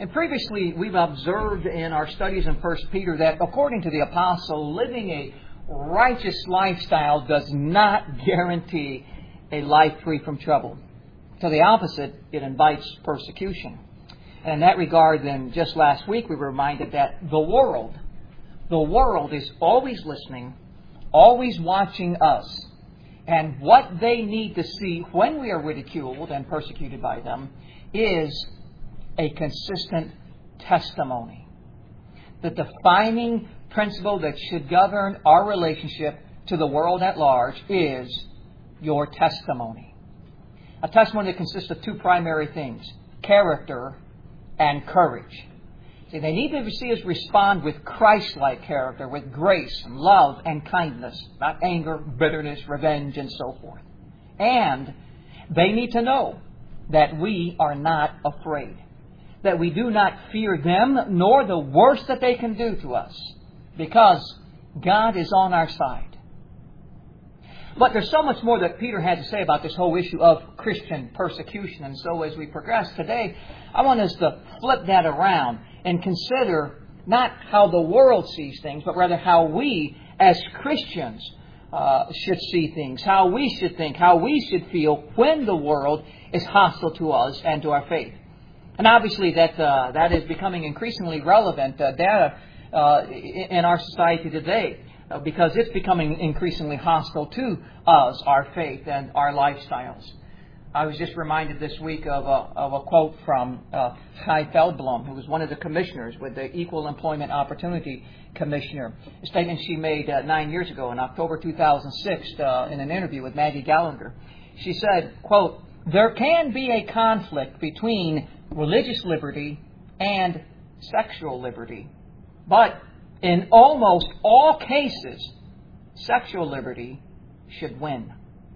And previously, we've observed in our studies in 1 Peter that, according to the Apostle, living a righteous lifestyle does not guarantee a life free from trouble. To the opposite, it invites persecution. And in that regard, then, just last week, we were reminded that the world is always listening, always watching us. And what they need to see when we are ridiculed and persecuted by them is a consistent testimony. The defining principle that should govern our relationship to the world at large is your testimony. A testimony that consists of two primary things: character and courage. See, they need to see us respond with Christ-like character, with grace and love and kindness, not anger, bitterness, revenge, and so forth. And they need to know that we are not afraid, that we do not fear them nor the worst that they can do to us, because God is on our side. But there's so much more that Peter had to say about this whole issue of Christian persecution. And so as we progress today, I want us to flip that around and consider not how the world sees things, but rather how we as Christians should see things, how we should think, how we should feel when the world is hostile to us and to our faith. And obviously that is becoming increasingly relevant data in our society today, because it's becoming increasingly hostile to us, our faith, and our lifestyles. I was just reminded this week of a quote from Kai Feldblum, who was one of the commissioners with the Equal Employment Opportunity Commissioner. A statement she made 9 years ago in October 2006 in an interview with Maggie Gallagher. She said, quote, "There can be a conflict between religious liberty and sexual liberty, but in almost all cases, sexual liberty should win."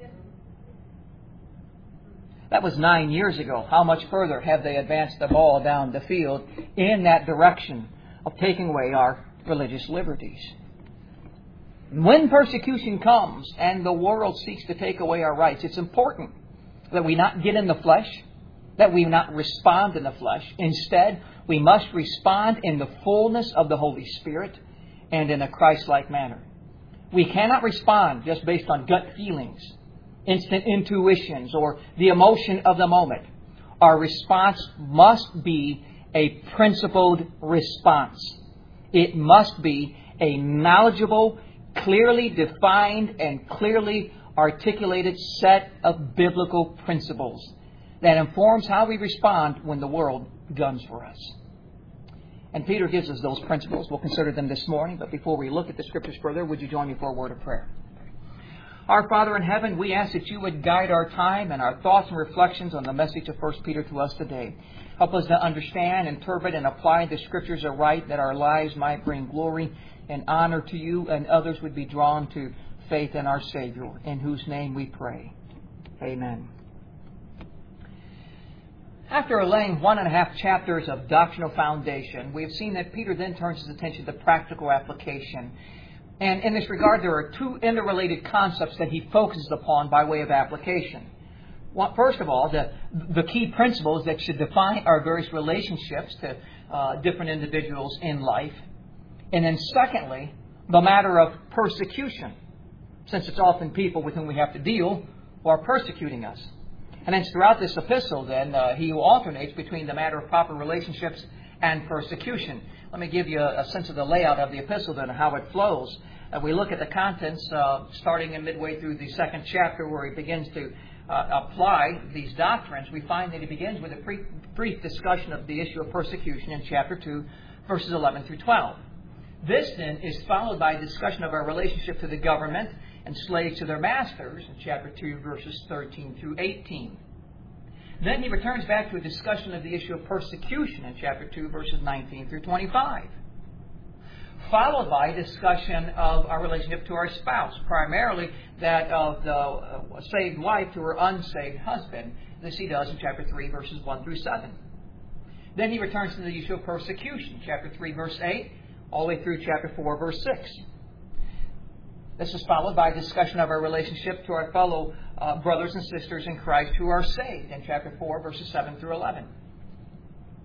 That was 9 years ago. How much further have they advanced the ball down the field in that direction of taking away our religious liberties? When persecution comes and the world seeks to take away our rights, it's important that we not get in the flesh, that we not respond in the flesh. Instead, we must respond in the fullness of the Holy Spirit and in a Christ-like manner. We cannot respond just based on gut feelings, instant intuitions, or the emotion of the moment. Our response must be a principled response. It must be a knowledgeable, clearly defined, and clearly articulated set of biblical principles that informs how we respond when the world guns for us. And Peter gives us those principles. We'll consider them this morning. But before we look at the Scriptures further, would you join me for a word of prayer? Our Father in heaven, we ask that you would guide our time and our thoughts and reflections on the message of 1 Peter to us today. Help us to understand, interpret, and apply the Scriptures aright, that our lives might bring glory and honor to you, and others would be drawn to faith in our Savior, in whose name we pray. Amen. After laying 1.5 chapters of doctrinal foundation, we have seen that Peter then turns his attention to practical application. And in this regard, there are two interrelated concepts that he focuses upon by way of application. Well, first of all, the key principles that should define our various relationships to different individuals in life. And then secondly, the matter of persecution, since it's often people with whom we have to deal who are persecuting us. And then throughout this epistle, then, he alternates between the matter of proper relationships and persecution. Let me give you a sense of the layout of the epistle then, and how it flows. We look at the contents starting in midway through the 2nd chapter, where he begins to apply these doctrines. We find that he begins with a brief discussion of the issue of persecution in chapter 2, verses 11 through 12. This then is followed by a discussion of our relationship to the government and slaves to their masters in chapter 2, verses 13 through 18. Then he returns back to a discussion of the issue of persecution in chapter 2, verses 19 through 25. Followed by a discussion of our relationship to our spouse, primarily that of the saved wife to her unsaved husband. This he does in chapter 3, verses 1 through 7. Then he returns to the issue of persecution, chapter 3, verse 8, all the way through chapter 4, verse 6. This is followed by a discussion of our relationship to our fellow brothers and sisters in Christ who are saved in chapter 4, verses 7 through 11.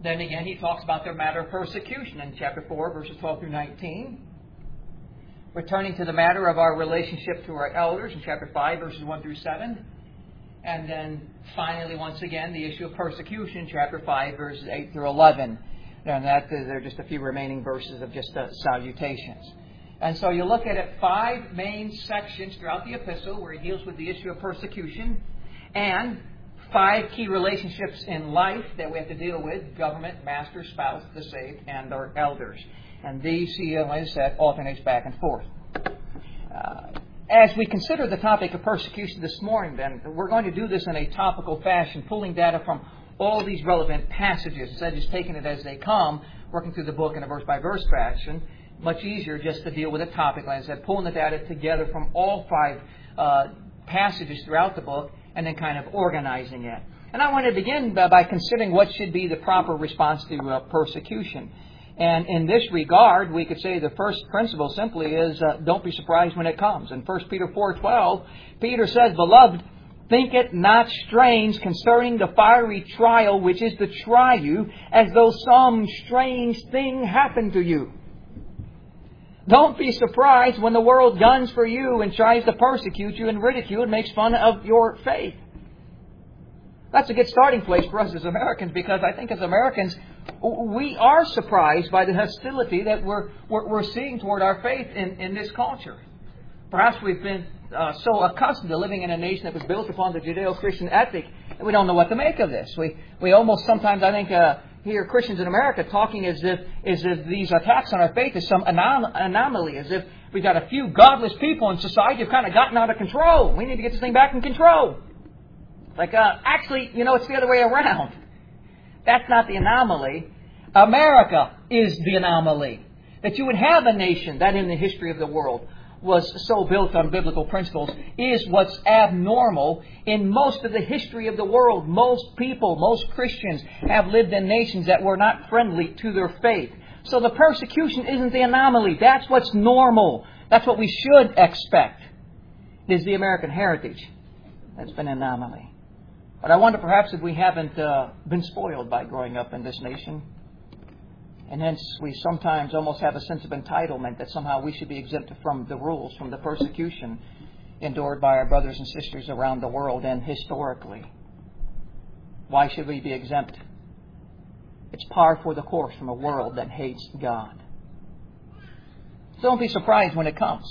Then again, he talks about their matter of persecution in chapter 4, verses 12 through 19. Returning to the matter of our relationship to our elders in chapter 5, verses 1 through 7. And then finally, once again, the issue of persecution, chapter 5, verses 8 through 11. And that there are just a few remaining verses of just salutations. And so you look at it, 5 main sections throughout the epistle where he deals with the issue of persecution, and 5 key relationships in life that we have to deal with: government, master, spouse, the saved, and our elders. And these, as I said, alternates back and forth. As we consider the topic of persecution this morning, then, we're going to do this in a topical fashion, pulling data from all these relevant passages, instead of just taking it as they come, working through the book in a verse-by-verse fashion. Much easier just to deal with a topic, like I said, pulling the data together from all 5 passages throughout the book, and then kind of organizing it. And I want to begin by considering what should be the proper response to persecution. And in this regard, we could say the first principle simply is don't be surprised when it comes. In 1 Peter 4:12, Peter says, "Beloved, think it not strange concerning the fiery trial which is to try you, as though some strange thing happened to you." Don't be surprised when the world guns for you and tries to persecute you and ridicule and makes fun of your faith. That's a good starting place for us as Americans, because I think as Americans, we are surprised by the hostility that we're seeing toward our faith in this culture. Perhaps we've been so accustomed to living in a nation that was built upon the Judeo-Christian ethic that we don't know what to make of this. We almost sometimes, I think, hear Christians in America talking as if these attacks on our faith is some anomaly, as if we've got a few godless people in society who've kind of gotten out of control. We need to get this thing back in control. Like, actually, it's the other way around. That's not the anomaly. America is the anomaly. That you would have a nation that in the history of the world was so built on biblical principles is what's abnormal in most of the history of the world. Most people, most Christians have lived in nations that were not friendly to their faith. So the persecution isn't the anomaly. That's what's normal. That's what we should expect. It is the American heritage that's been an anomaly. But I wonder perhaps if we haven't been spoiled by growing up in this nation. And hence we sometimes almost have a sense of entitlement that somehow we should be exempt from the rules, from the persecution endured by our brothers and sisters around the world and historically. Why should we be exempt? It's par for the course from a world that hates God. So don't be surprised when it comes.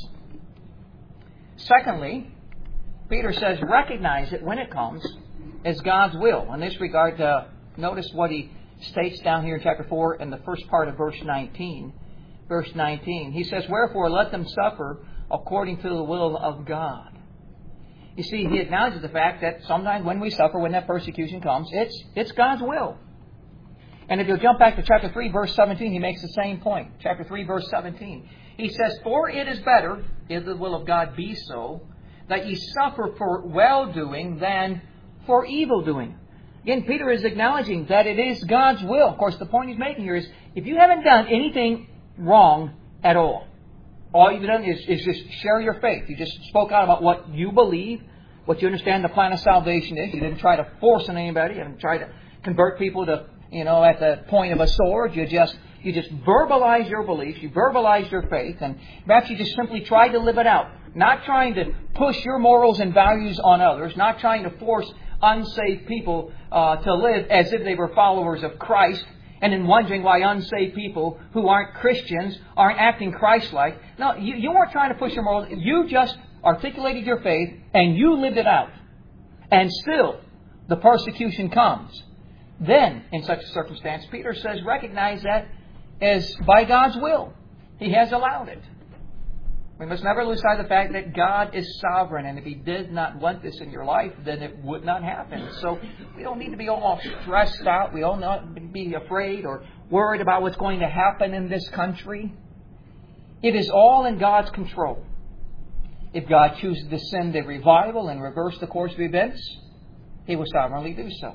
Secondly, Peter says recognize it when it comes as God's will. In this regard, notice what he states down here in chapter 4 in the first part of verse 19. Verse 19, he says, "Wherefore let them suffer according to the will of God." You see, he acknowledges the fact that sometimes when we suffer, when that persecution comes, it's God's will. And if you'll jump back to chapter 3, verse 17, he makes the same point. Chapter 3, verse 17. He says, "For it is better, if the will of God be so, that ye suffer for well-doing than for evil-doing." Again, Peter is acknowledging that it is God's will. Of course, the point he's making here is, if you haven't done anything wrong at all you've done is just share your faith. You just spoke out about what you believe, what you understand the plan of salvation is. You didn't try to force on anybody. You didn't try to convert people to, at the point of a sword. You just verbalize your beliefs. You verbalize your faith. And perhaps you just simply try to live it out. Not trying to push your morals and values on others. Not trying to force unsaved people to live as if they were followers of Christ, and then wondering why unsaved people who aren't Christians aren't acting Christ-like. No, you weren't trying to push your morals. You just articulated your faith and you lived it out. And still, the persecution comes. Then, in such a circumstance, Peter says, recognize that as by God's will. He has allowed it. We must never lose sight of the fact that God is sovereign, and if He did not want this in your life, then it would not happen. So we don't need to be all stressed out. We don't need to be afraid or worried about what's going to happen in this country. It is all in God's control. If God chooses to send a revival and reverse the course of events, He will sovereignly do so.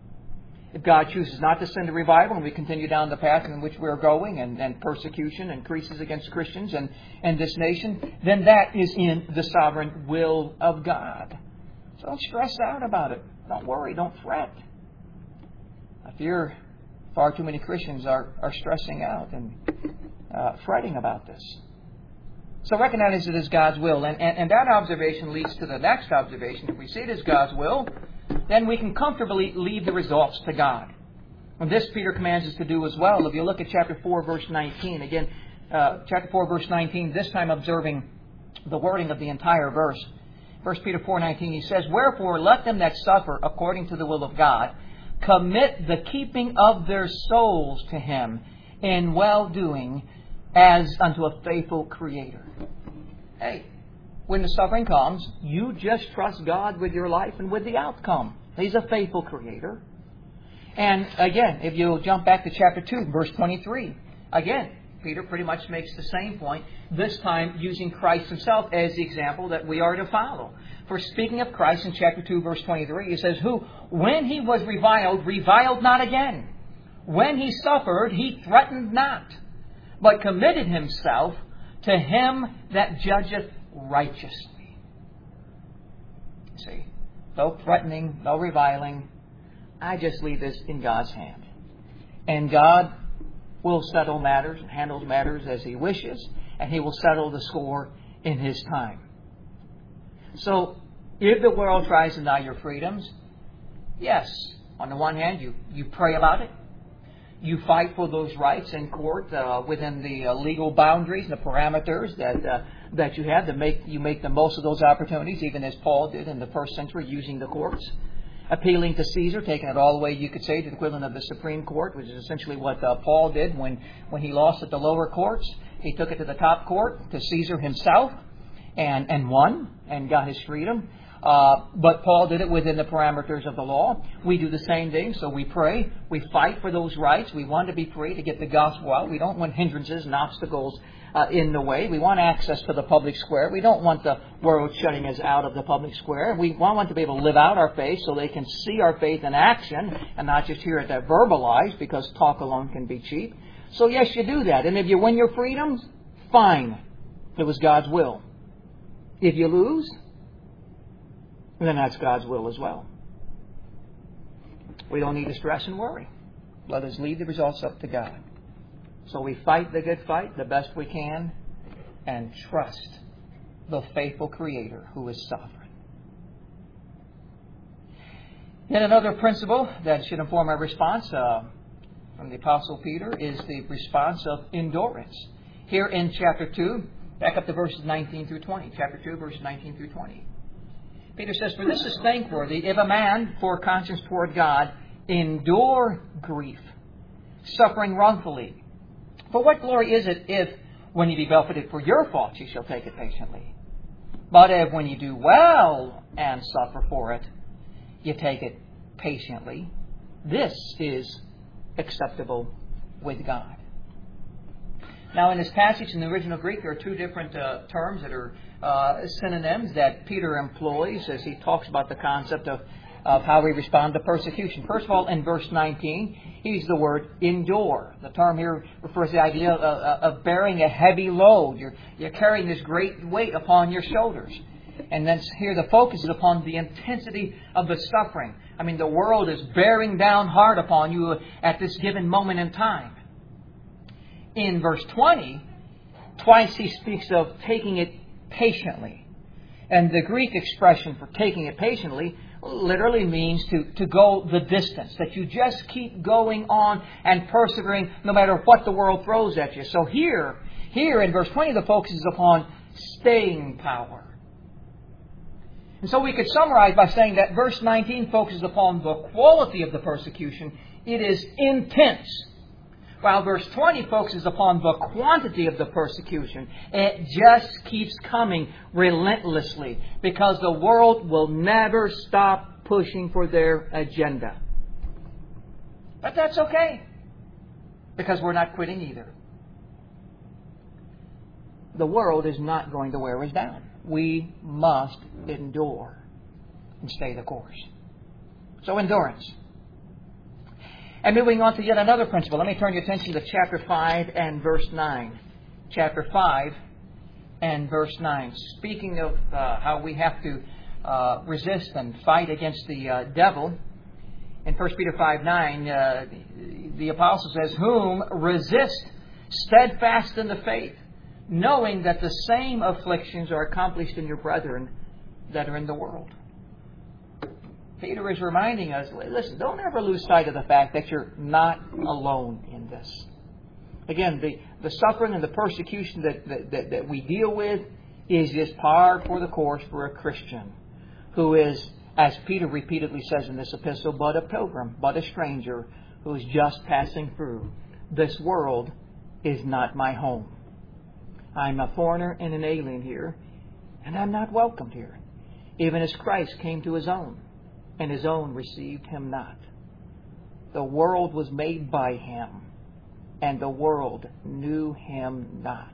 If God chooses not to send a revival and we continue down the path in which we're going and persecution increases against Christians and this nation, then that is in the sovereign will of God. So don't stress out about it. Don't worry. Don't fret. If you're Far too many Christians are stressing out and fretting about this. So recognize it as God's will. And that observation leads to the next observation. If we see it as God's will, then we can comfortably leave the results to God. And this Peter commands us to do as well. If you look at chapter 4, verse 19, again, chapter 4, verse 19, this time observing the wording of the entire verse. 1 Peter 4:19, he says, "Wherefore let them that suffer according to the will of God commit the keeping of their souls to Him in well-doing as unto a faithful Creator." Hey, when the suffering comes, you just trust God with your life and with the outcome. He's a faithful Creator. And again, if you jump back to chapter 2, verse 23, again, Peter pretty much makes the same point, this time using Christ Himself as the example that we are to follow. For speaking of Christ in chapter 2, verse 23, he says, "Who, when He was reviled not again. When He suffered, He threatened not, but committed Himself to Him that judgeth righteously." See, no threatening, no reviling. I just leave this in God's hand. And God will settle matters and handles matters as He wishes, and He will settle the score in His time. So, if the world tries to deny your freedoms, yes, on the one hand, you pray about it. You fight for those rights in court within the legal boundaries and the parameters that you have. You make the most of those opportunities, even as Paul did in the first century, using the courts. Appealing to Caesar, taking it all the way, you could say, to the equivalent of the Supreme Court, which is essentially what Paul did when he lost at the lower courts. He took it to the top court, to Caesar himself, and won, and got his freedom. But Paul did it within the parameters of the law. We do the same thing, so we pray. We fight for those rights. We want to be free to get the gospel out. We don't want hindrances and obstacles in the way. We want access to the public square. We don't want the world shutting us out of the public square. We want to be able to live out our faith so they can see our faith in action and not just hear it verbalized, because talk alone can be cheap. So yes, you do that. And if you win your freedoms, fine. It was God's will. If you lose, then that's God's will as well. We don't need to stress and worry. Let us leave the results up to God. So we fight the good fight the best we can and trust the faithful Creator who is sovereign. Then another principle that should inform our response from the Apostle Peter is the response of endurance. Here in chapter 2, back up to verses 19 through 20. Chapter 2, verses 19 through 20. Peter says, "For this is thankworthy, if a man, for conscience toward God, endure grief, suffering wrongfully. For what glory is it if, when you be buffeted for your faults, you shall take it patiently? But if, when you do well and suffer for it, you take it patiently, this is acceptable with God." Now, in this passage, in the original Greek, there are two different terms that are synonyms that Peter employs as he talks about the concept of how we respond to persecution. First of all, in verse 19, he uses the word endure. The term here refers to the idea of bearing a heavy load. You're carrying this great weight upon your shoulders. And then here the focus is upon the intensity of the suffering. I mean, the world is bearing down hard upon you at this given moment in time. In verse 20, twice he speaks of taking it patiently. And the Greek expression for taking it patiently literally means to go the distance, that you just keep going on and persevering no matter what the world throws at you. So here in verse 20, the focus is upon staying power. And so we could summarize by saying that verse 19 focuses upon the quality of the persecution. It is intense. While verse 20 focuses upon the quantity of the persecution. It just keeps coming relentlessly because the world will never stop pushing for their agenda. But that's okay, because we're not quitting either. The world is not going to wear us down. We must endure and stay the course. So endurance. And moving on to yet another principle. Let me turn your attention to chapter 5 and verse 9. Chapter 5 and verse 9. Speaking of how we have to resist and fight against the devil, In 1 Peter 5:9, the apostle says, "Whom resist steadfast in the faith, knowing that the same afflictions are accomplished in your brethren that are in the world." Peter is reminding us, listen, don't ever lose sight of the fact that you're not alone in this. Again, the suffering and the persecution that we deal with is just par for the course for a Christian who is, as Peter repeatedly says in this epistle, but a pilgrim, but a stranger who is just passing through. This world is not my home. I'm a foreigner and an alien here, and I'm not welcomed here. Even as Christ came to His own, and His own received Him not. The world was made by Him, and the world knew Him not.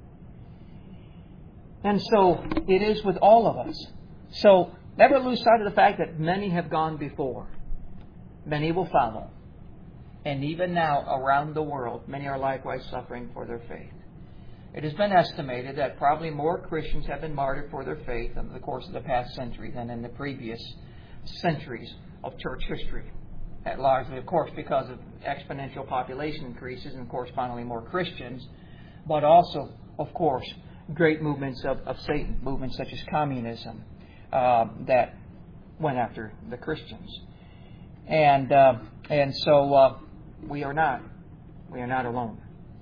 And so it is with all of us. So never lose sight of the fact that many have gone before. Many will follow. And even now, around the world, many are likewise suffering for their faith. It has been estimated that probably more Christians have been martyred for their faith in the course of the past century than in the previous centuries of church history. Largely, of course, because of exponential population increases and correspondingly more Christians, but also, of course, great movements of Satan, movements such as communism that went after the Christians. And so we are not alone.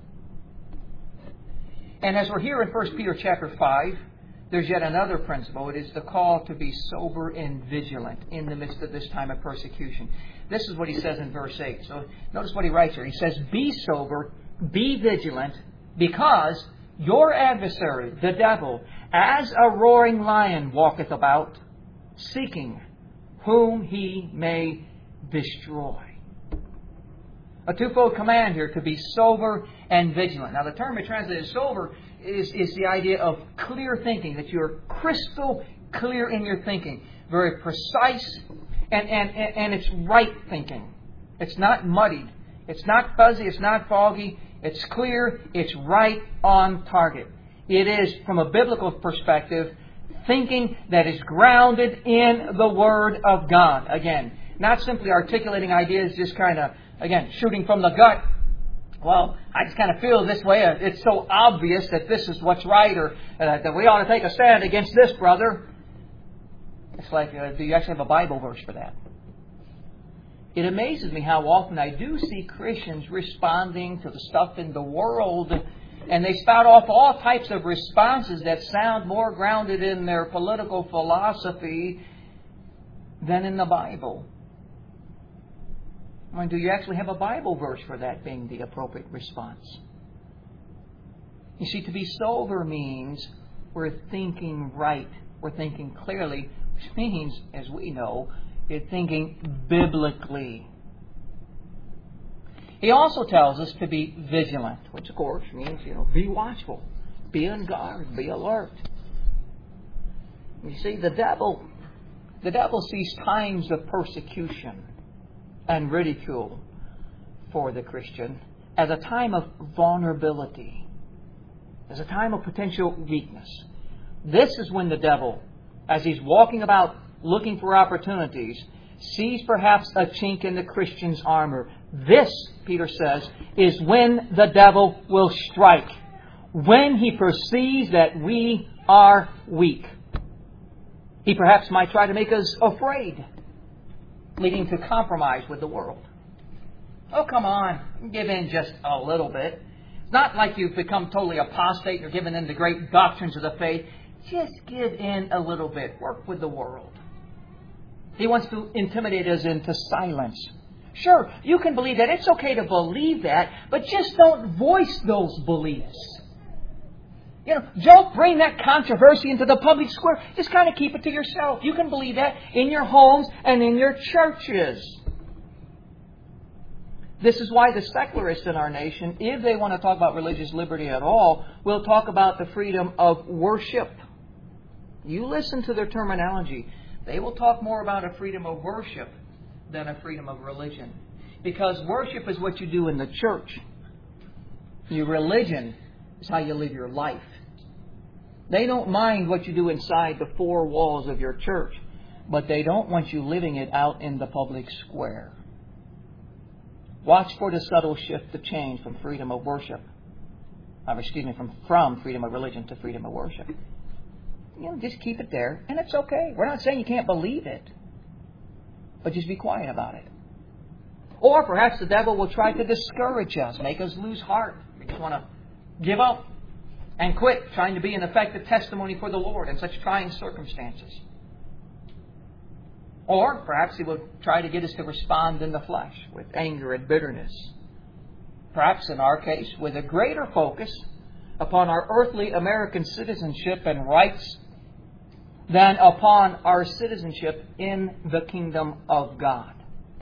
And as we're here in 1 Peter chapter 5, there's yet another principle. It is the call to be sober and vigilant in the midst of this time of persecution. This is what he says in verse 8. So notice what he writes here. He says, "Be sober, be vigilant, because your adversary, the devil, as a roaring lion walketh about, seeking whom he may destroy." A twofold command here to be sober and vigilant. Now the term we translated sober is the idea of clear thinking, that you're crystal clear in your thinking. Very precise, and it's right thinking. It's not muddied. It's not fuzzy. It's not foggy. It's clear. It's right on target. It is, from a biblical perspective, thinking that is grounded in the Word of God. Again, not simply articulating ideas, just kind of, again, shooting from the gut. Well, I just kind of feel this way. It's so obvious that this is what's right, or that we ought to take a stand against this, brother. It's like, do you actually have a Bible verse for that? It amazes me how often I do see Christians responding to the stuff in the world, and they spout off all types of responses that sound more grounded in their political philosophy than in the Bible. I mean, do you actually have a Bible verse for that being the appropriate response? You see, to be sober means we're thinking right, we're thinking clearly, which means, as we know, you're thinking biblically. He also tells us to be vigilant, which of course means, be watchful, be on guard, be alert. You see, the devil sees times of persecution and ridicule for the Christian as a time of vulnerability, as a time of potential weakness. This is when the devil, as he's walking about looking for opportunities, sees perhaps a chink in the Christian's armor. This, Peter says, is when the devil will strike, when he perceives that we are weak. He perhaps might try to make us afraid, leading to compromise with the world. Oh, come on, give in just a little bit. It's not like you've become totally apostate and you're giving in to great doctrines of the faith. Just give in a little bit. Work with the world. He wants to intimidate us into silence. Sure, you can believe that. It's okay to believe that, but just don't voice those beliefs. Don't bring that controversy into the public square. Just kind of keep it to yourself. You can believe that in your homes and in your churches. This is why the secularists in our nation, if they want to talk about religious liberty at all, will talk about the freedom of worship. You listen to their terminology. They will talk more about a freedom of worship than a freedom of religion. Because worship is what you do in the church. Your religion is how you live your life. They don't mind what you do inside the four walls of your church. but they don't want you living it out in the public square. Watch for the subtle shift of change from freedom of worship. From freedom of religion to freedom of worship. Just keep it there, and it's okay. We're not saying you can't believe it, but just be quiet about it. Or perhaps the devil will try to discourage us, make us lose heart. We just want to give up and quit trying to be an effective testimony for the Lord in such trying circumstances. Or perhaps he will try to get us to respond in the flesh with anger and bitterness. Perhaps in our case, with a greater focus upon our earthly American citizenship and rights than upon our citizenship in the kingdom of God.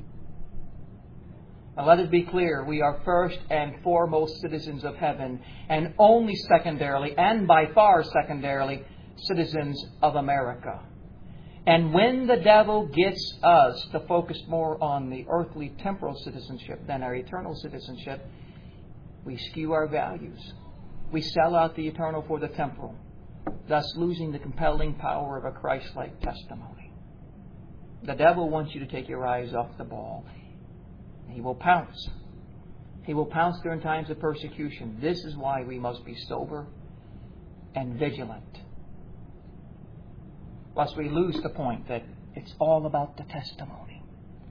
Now let us be clear, we are first and foremost citizens of heaven, and only secondarily, and by far secondarily, citizens of America. And when the devil gets us to focus more on the earthly temporal citizenship than our eternal citizenship, we skew our values. We sell out the eternal for the temporal, thus losing the compelling power of a Christ-like testimony. The devil wants you to take your eyes off the ball. He will pounce. He will pounce during times of persecution. This is why we must be sober and vigilant, lest we lose the point that it's all about the testimony.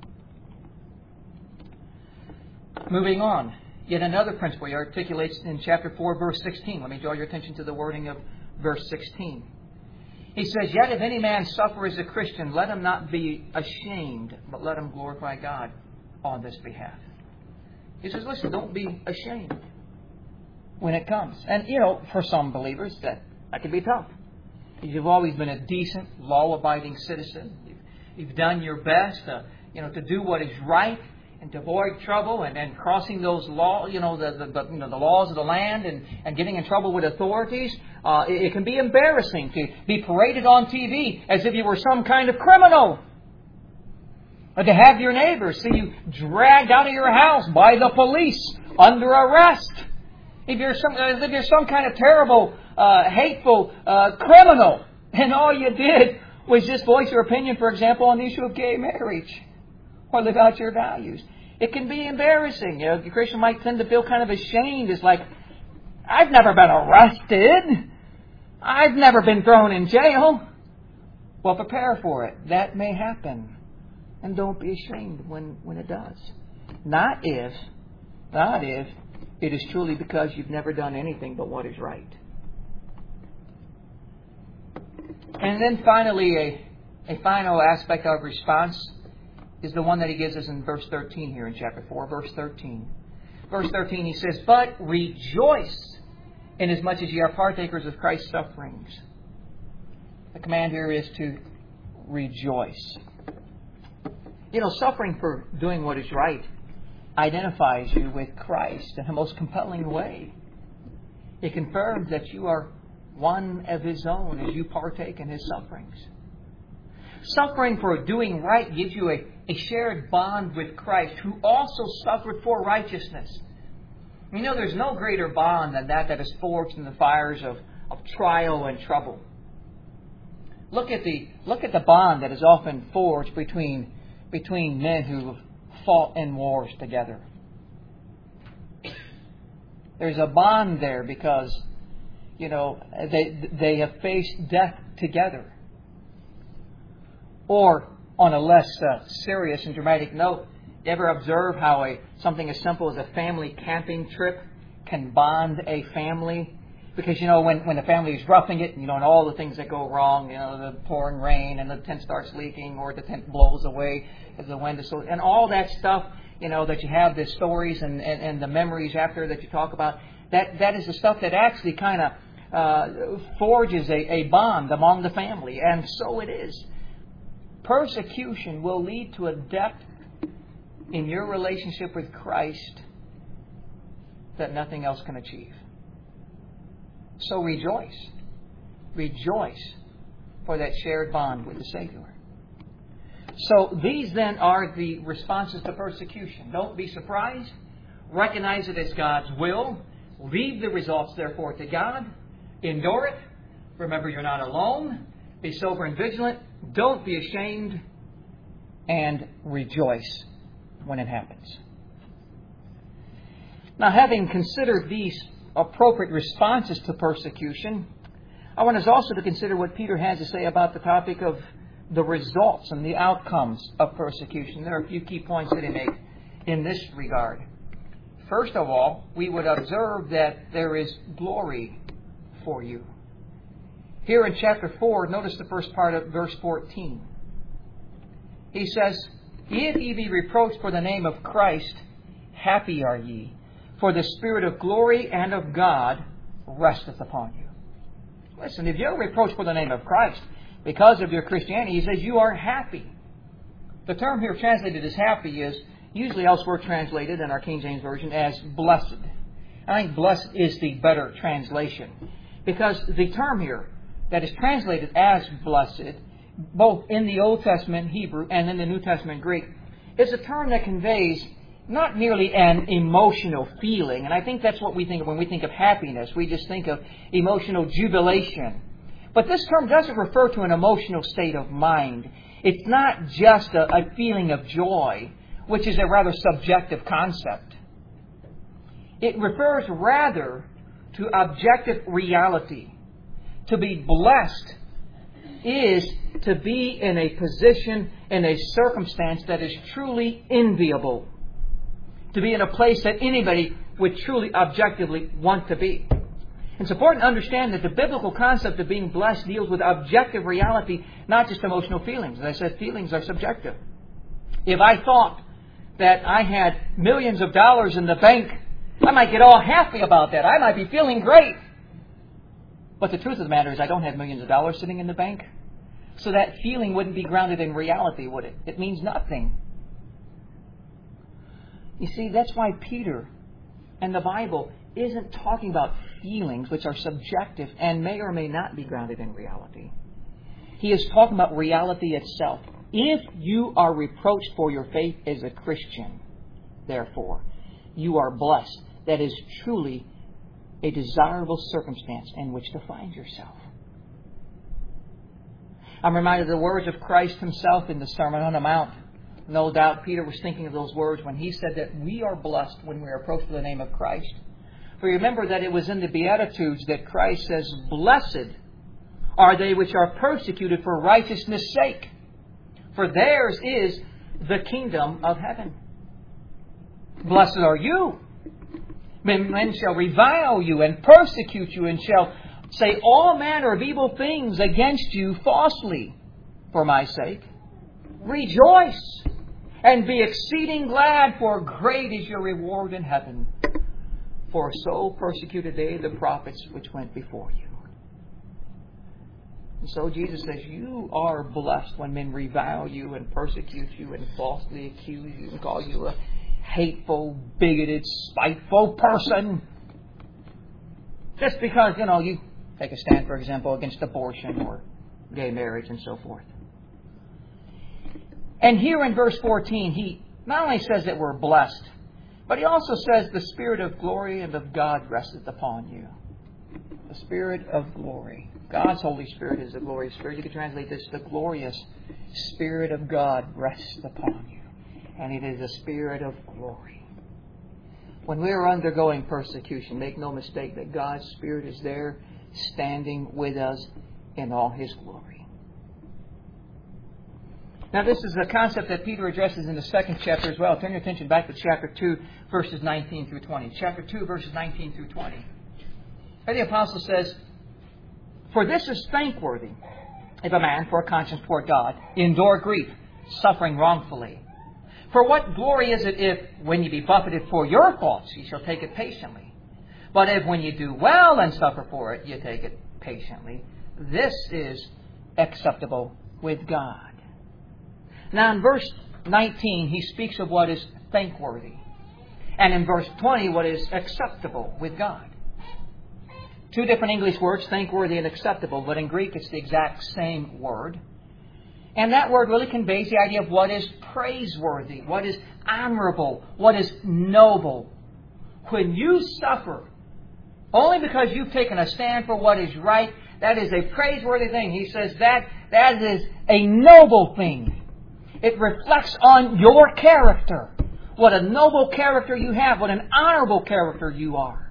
Moving on. Yet another principle he articulates in chapter 4, verse 16. Let me draw your attention to the wording of verse 16. He says, "Yet if any man suffer as a Christian, let him not be ashamed, but let him glorify God on this behalf." He says, listen, don't be ashamed when it comes. And, for some believers, that can be tough. You've always been a decent, law-abiding citizen. You've done your best to do what is right and to avoid trouble, and crossing those laws, the laws of the land and getting in trouble with authorities. It can be embarrassing to be paraded on TV as if you were some kind of criminal. Or to have your neighbors see you dragged out of your house by the police under arrest. As if you're some kind of terrible, hateful criminal, and all you did was just voice your opinion, for example, on the issue of gay marriage, or live out your values. It can be embarrassing. The Christian might tend to feel kind of ashamed. It's like, I've never been arrested. I've never been thrown in jail. Well, prepare for it. That may happen. And don't be ashamed when it does. Not if it is truly because you've never done anything but what is right. And then finally, a final aspect of response is the one that he gives us in verse 13 here in chapter 4, verse 13. Verse 13 he says, "But rejoice inasmuch as ye are partakers of Christ's sufferings." The command here is to rejoice. Suffering for doing what is right identifies you with Christ in the most compelling way. It confirms that you are one of His own as you partake in His sufferings. Suffering for doing right gives you a shared bond with Christ, who also suffered for righteousness. There's no greater bond than that is forged in the fires of trial and trouble. Look at the bond that is often forged between men who fought in wars together. There's a bond there because, they have faced death together. Or, on a less serious and dramatic note, you ever observe how something as simple as a family camping trip can bond a family? Because, when the family is roughing it, and all the things that go wrong, the pouring rain and the tent starts leaking, or the tent blows away as the wind is so, and all that stuff, that you have the stories and the memories after that you talk about, that is the stuff that actually kind of forges a bond among the family. And so it is. Persecution will lead to a depth in your relationship with Christ that nothing else can achieve. So rejoice. Rejoice for that shared bond with the Savior. So these then are the responses to persecution. Don't be surprised. Recognize it as God's will. Leave the results, therefore, to God. Endure it. Remember, you're not alone. Be sober and vigilant. Don't be ashamed. And rejoice when it happens. Now, having considered these appropriate responses to persecution, I want us also to consider what Peter has to say about the topic of the results and the outcomes of persecution. There are a few key points that he makes in this regard. First of all, we would observe that there is glory for you. Here in chapter 4, notice the first part of verse 14. He says, If ye be reproached for the name of Christ, happy are ye, for the Spirit of glory and of God resteth upon you. Listen, if you're reproached for the name of Christ because of your Christianity, he says you are happy. The term here translated as happy is usually elsewhere translated in our King James Version as blessed. I think blessed is the better translation, because the term here that is translated as blessed, both in the Old Testament Hebrew and in the New Testament Greek, is a term that conveys not merely an emotional feeling. And I think that's what we think of when we think of happiness. We just think of emotional jubilation. But this term doesn't refer to an emotional state of mind. It's not just a feeling of joy, which is a rather subjective concept. It refers rather to objective reality. To be blessed is to be in a position, in a circumstance that is truly enviable. To be in a place that anybody would truly objectively want to be. It's important to understand that the biblical concept of being blessed deals with objective reality, not just emotional feelings. As I said, feelings are subjective. If I thought that I had millions of dollars in the bank, I might get all happy about that. I might be feeling great. But the truth of the matter is I don't have millions of dollars sitting in the bank. So that feeling wouldn't be grounded in reality, would it? It means nothing. You see, that's why Peter and the Bible isn't talking about feelings which are subjective and may or may not be grounded in reality. He is talking about reality itself. If you are reproached for your faith as a Christian, therefore, you are blessed. That is truly a desirable circumstance in which to find yourself. I'm reminded of the words of Christ Himself in the Sermon on the Mount. No doubt Peter was thinking of those words when he said that we are blessed when we are approached with the name of Christ. For remember that it was in the Beatitudes that Christ says, Blessed are they which are persecuted for righteousness' sake, for theirs is the kingdom of heaven. Blessed are you. Men shall revile you and persecute you and shall say all manner of evil things against you falsely for my sake. Rejoice and be exceeding glad, for great is your reward in heaven. For so persecuted they the prophets which went before you. And so Jesus says, you are blessed when men revile you and persecute you and falsely accuse you and call you a hateful, bigoted, spiteful person. Just because, you take a stand, for example, against abortion or gay marriage and so forth. And here in verse 14, he not only says that we're blessed, but he also says the Spirit of glory and of God resteth upon you. The Spirit of glory. God's Holy Spirit is the glorious Spirit. You could translate this, the glorious Spirit of God rests upon you. And it is a Spirit of glory. When we are undergoing persecution, make no mistake that God's Spirit is there standing with us in all His glory. Now, this is a concept that Peter addresses in the second chapter as well. Turn your attention back to chapter 2, verses 19 through 20. Chapter 2, verses 19 through 20. And the apostle says, For this is thankworthy, if a man for a conscience toward God endure grief, suffering wrongfully. For what glory is it if, when ye be buffeted for your faults, ye shall take it patiently? But if when ye do well and suffer for it, ye take it patiently, this is acceptable with God. Now in verse 19, he speaks of what is thankworthy. And in verse 20, what is acceptable with God. Two different English words, thankworthy and acceptable, but in Greek it's the exact same word. And that word really conveys the idea of what is praiseworthy, what is honorable, what is noble. When you suffer only because you've taken a stand for what is right, That is a praiseworthy thing. He says that is a noble thing. It reflects on your character. What a noble character you have. What an honorable character you are.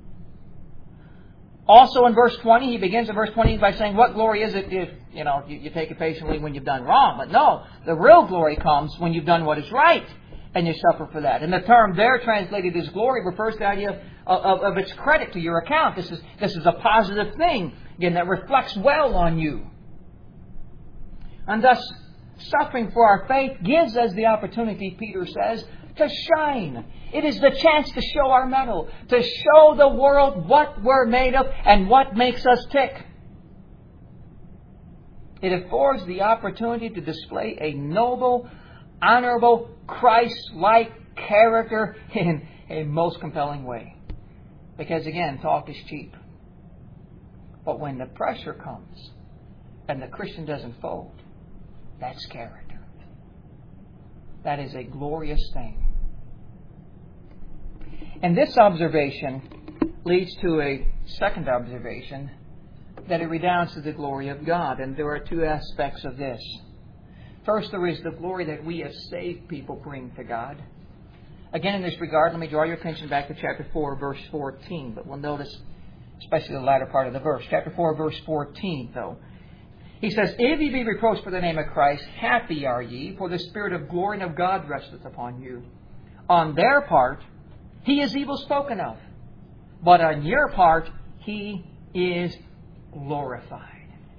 Also in verse 20, he begins in verse 20 by saying, what glory is it if, you take it patiently when you've done wrong? But no, the real glory comes when you've done what is right and you suffer for that. And the term there translated as glory refers to the idea of its credit to your account. This is a positive thing, again, that reflects well on you. And thus, suffering for our faith gives us the opportunity, Peter says, to shine. It is the chance to show our mettle, to show the world what we're made of and what makes us tick. It affords the opportunity to display a noble, honorable, Christ-like character in a most compelling way. Because again, talk is cheap. But when the pressure comes and the Christian doesn't fold, that's character. That is a glorious thing. And this observation leads to a second observation, that it redounds to the glory of God. And there are two aspects of this. First, there is the glory that we as saved people bring to God. Again, in this regard, let me draw your attention back to chapter 4, verse 14. But we'll notice especially the latter part of the verse. Chapter 4, verse 14, though. He says, if ye be reproached for the name of Christ, happy are ye, for the Spirit of glory and of God resteth upon you. On their part, He is evil spoken of, but on your part, He is glorified.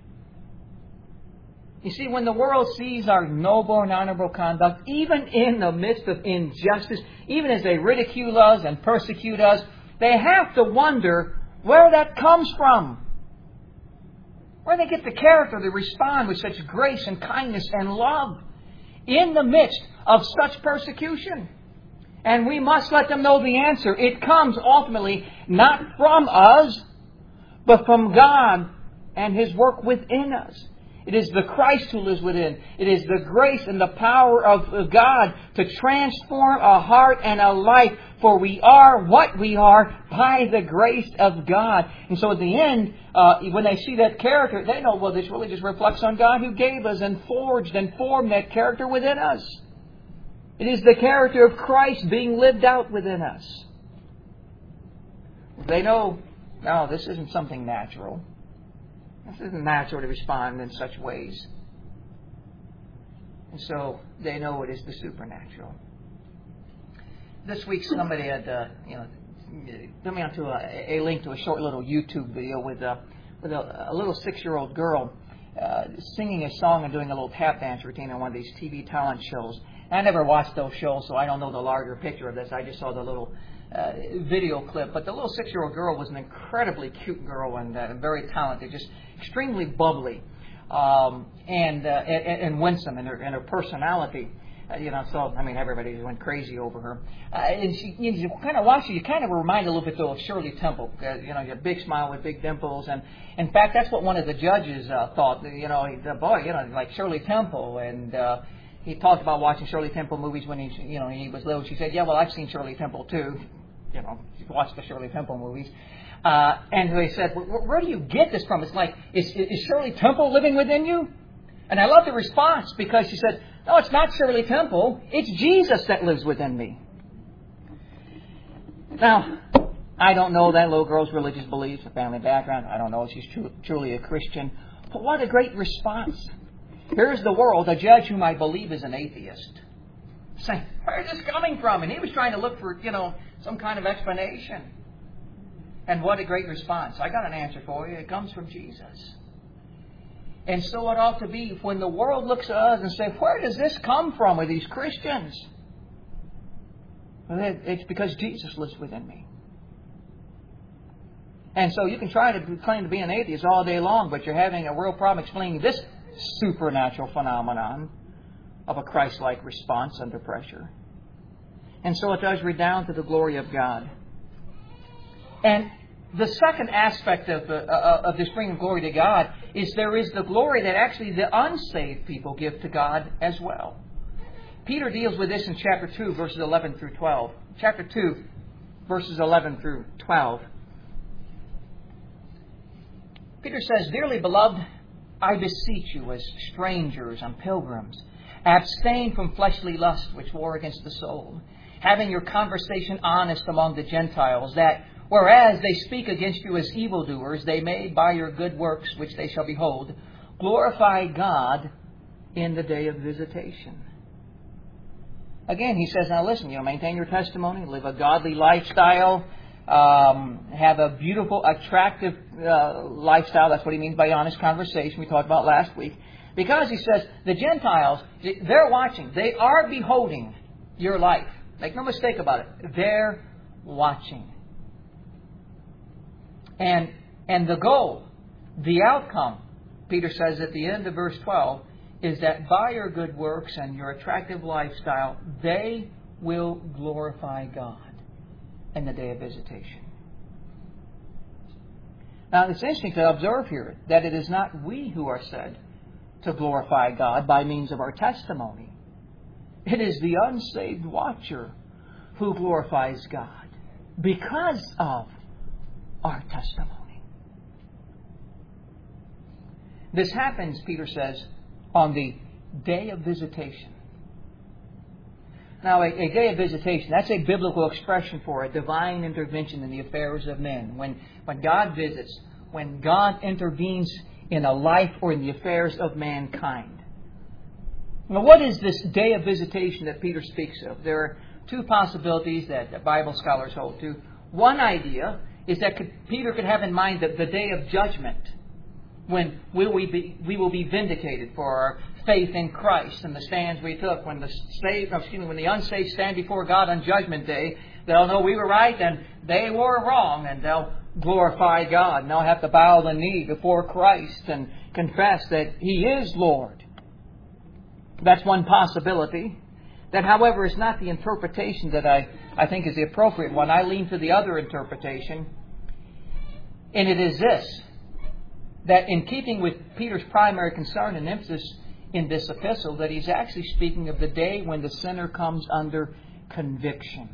You see, when the world sees our noble and honorable conduct, even in the midst of injustice, even as they ridicule us and persecute us, they have to wonder where that comes from. Where they get the character to respond with such grace and kindness and love in the midst of such persecution. And we must let them know the answer. It comes ultimately not from us, but from God and His work within us. It is the Christ who lives within. It is the grace and the power of God to transform a heart and a life. For we are what we are by the grace of God. And so at the end, when they see that character, they know, well, this really just reflects on God who gave us and forged and formed that character within us. It is the character of Christ being lived out within us. They know, no, this isn't something natural. This isn't natural to respond in such ways. And so they know it is the supernatural. This week somebody had, put me onto a link to a short little YouTube video with a little 6-year-old girl singing a song and doing a little tap dance routine on one of these TV talent shows. I never watched those shows, so I don't know the larger picture of this. I just saw the little video clip. But the little 6-year-old girl was an incredibly cute girl and very talented, just extremely bubbly and winsome in her personality. So, everybody just went crazy over her. And you kind of watch her, you kind of remind a little bit, though, of Shirley Temple. You have a big smile with big dimples. And, in fact, that's what one of the judges thought. Like Shirley Temple. And he talked about watching Shirley Temple movies when he was little. She said, yeah, well, I've seen Shirley Temple, too. She's watched the Shirley Temple movies. And they said, where do you get this from? It's like, is Shirley Temple living within you? And I love the response because she said, no, it's not Shirley Temple. It's Jesus that lives within me. Now, I don't know that little girl's religious beliefs, her family background. I don't know if she's truly a Christian. But what a great response. Here's the world, a judge whom I believe is an atheist, saying, where's this coming from? And he was trying to look for, some kind of explanation. And what a great response. I got an answer for you. It comes from Jesus. And so it ought to be when the world looks at us and says, where does this come from with these Christians? Well, it's because Jesus lives within me. And so you can try to claim to be an atheist all day long, but you're having a real problem explaining this supernatural phenomenon of a Christ-like response under pressure. And so it does redound to the glory of God. And the second aspect of this bringing glory to God is there is the glory that actually the unsaved people give to God as well. Peter deals with this in chapter 2, verses 11 through 12. Chapter 2, verses 11 through 12. Peter says, "Dearly beloved, I beseech you as strangers and pilgrims, abstain from fleshly lust which war against the soul, having your conversation honest among the Gentiles, that whereas they speak against you as evildoers, they may, by your good works which they shall behold, glorify God in the day of visitation." Again, he says, now listen, maintain your testimony, live a godly lifestyle, have a beautiful, attractive lifestyle. That's what he means by honest conversation we talked about last week. Because he says, the Gentiles, they're watching. They are beholding your life. Make no mistake about it. They're watching. And the goal, the outcome, Peter says at the end of verse 12, is that by your good works and your attractive lifestyle, they will glorify God in the day of visitation. Now, it's interesting to observe here that it is not we who are said to glorify God by means of our testimony. It is the unsaved watcher who glorifies God because of our testimony. This happens, Peter says, on the day of visitation. Now, a day of visitation, that's a biblical expression for a divine intervention in the affairs of men. When God visits, when God intervenes in a life or in the affairs of mankind. Now, what is this day of visitation that Peter speaks of? There are two possibilities that the Bible scholars hold to. One idea is that Peter could have in mind that the day of judgment, when we will be vindicated for our faith in Christ and the stands we took. When the unsaved stand before God on Judgment Day, they'll know we were right and they were wrong, and they'll glorify God. And they'll have to bow the knee before Christ and confess that He is Lord. That's one possibility. That, however, is not the interpretation that I think is the appropriate one. I lean to the other interpretation, and it is this: that in keeping with Peter's primary concern and emphasis in this epistle, that he's actually speaking of the day when the sinner comes under conviction.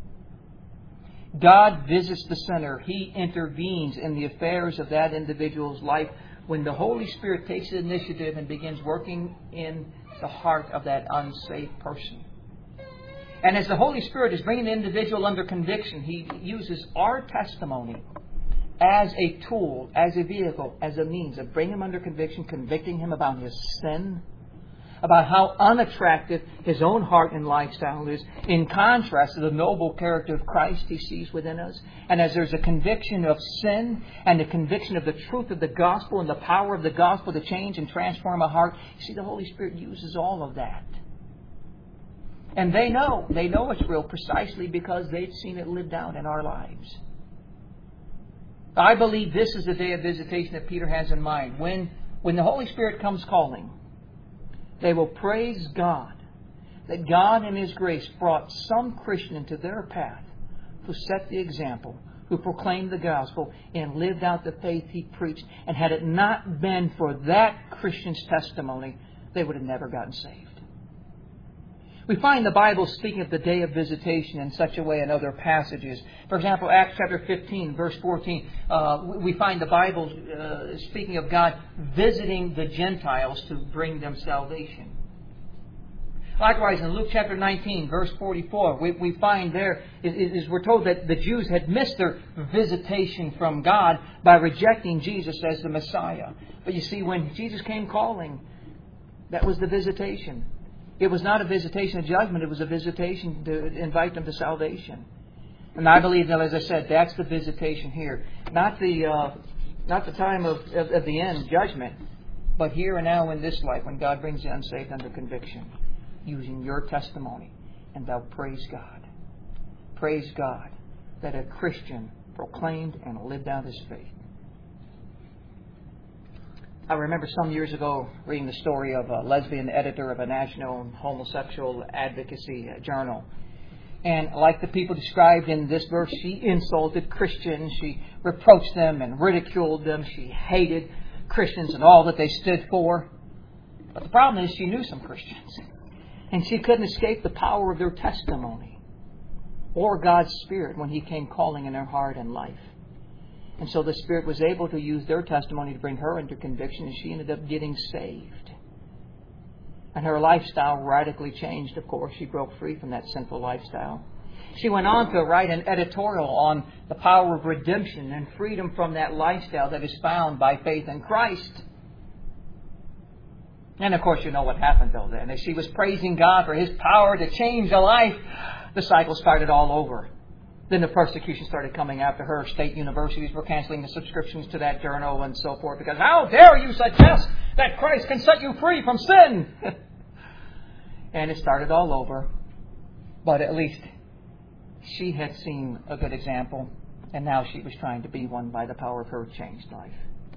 God visits the sinner. He intervenes in the affairs of that individual's life when the Holy Spirit takes the initiative and begins working in the heart of that unsaved person. And as the Holy Spirit is bringing the individual under conviction, He uses our testimony as a tool, as a vehicle, as a means of bringing him under conviction, convicting him about his sin, about how unattractive his own heart and lifestyle is, in contrast to the noble character of Christ He sees within us. And as there's a conviction of sin and a conviction of the truth of the gospel and the power of the gospel to change and transform a heart, you see, the Holy Spirit uses all of that. And they know it's real precisely because they've seen it lived out in our lives. I believe this is the day of visitation that Peter has in mind. When the Holy Spirit comes calling, they will praise God that God in His grace brought some Christian into their path who set the example, who proclaimed the gospel and lived out the faith he preached. And had it not been for that Christian's testimony, they would have never gotten saved. We find the Bible speaking of the day of visitation in such a way in other passages. For example, Acts chapter 15, verse 14, we find the Bible speaking of God visiting the Gentiles to bring them salvation. Likewise, in Luke chapter 19, verse 44, we find there, we're told that the Jews had missed their visitation from God by rejecting Jesus as the Messiah. But you see, when Jesus came calling, that was the visitation. It was not a visitation of judgment. It was a visitation to invite them to salvation. And I believe that, as I said, that's the visitation here. Not the time of the end, judgment, but here and now in this life when God brings the unsaved under conviction, using your testimony. And thou praise God. Praise God that a Christian proclaimed and lived out his faith. I remember some years ago reading the story of a lesbian editor of a national homosexual advocacy journal. And like the people described in this verse, she insulted Christians. She reproached them and ridiculed them. She hated Christians and all that they stood for. But the problem is she knew some Christians. And she couldn't escape the power of their testimony or God's Spirit when He came calling in her heart and life. And so the Spirit was able to use their testimony to bring her into conviction, and she ended up getting saved. And her lifestyle radically changed, of course. She broke free from that sinful lifestyle. She went on to write an editorial on the power of redemption and freedom from that lifestyle that is found by faith in Christ. And of course, you know what happened though then. As she was praising God for His power to change a life, the cycle started all over. Then the persecution started coming after her. State universities were canceling the subscriptions to that journal and so forth, because how dare you suggest that Christ can set you free from sin? And it started all over. But at least she had seen a good example, and now she was trying to be one by the power of her changed life.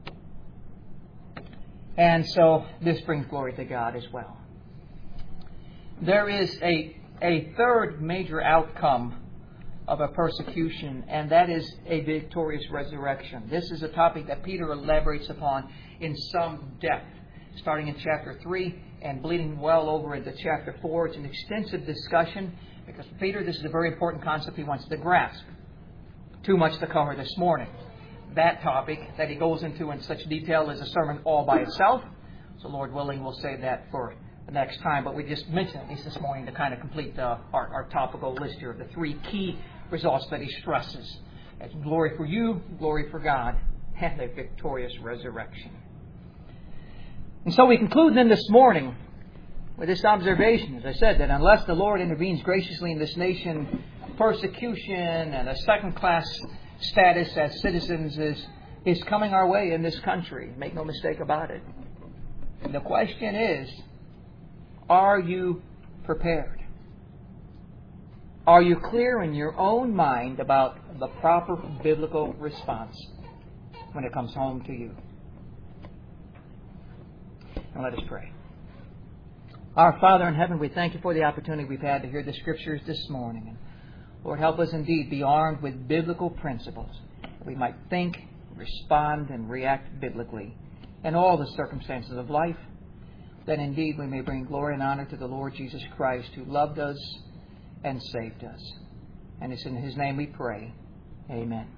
And so this brings glory to God as well. There is a third major outcome of a persecution, and that is a victorious resurrection. This is a topic that Peter elaborates upon in some depth, starting in chapter 3 and bleeding well over into chapter 4. It's an extensive discussion because for Peter, this is a very important concept he wants to grasp. Too much to cover this morning. That topic that he goes into in such detail is a sermon all by itself. So Lord willing, we'll save that for the next time. But we just mentioned at least this morning to kind of complete our topical list here of the three key results that he stresses. That's glory for you, glory for God, and a victorious resurrection. And so we conclude then this morning with this observation, as I said, that unless the Lord intervenes graciously in this nation, persecution and a second-class status as citizens is coming our way in this country. Make no mistake about it. And the question is, are you prepared? Are you clear in your own mind about the proper biblical response when it comes home to you? And let us pray. Our Father in heaven, we thank You for the opportunity we've had to hear the Scriptures this morning. And Lord, help us indeed be armed with biblical principles, that we might think, respond, and react biblically in all the circumstances of life, that indeed we may bring glory and honor to the Lord Jesus Christ, who loved us and saved us. And it's in His name we pray. Amen.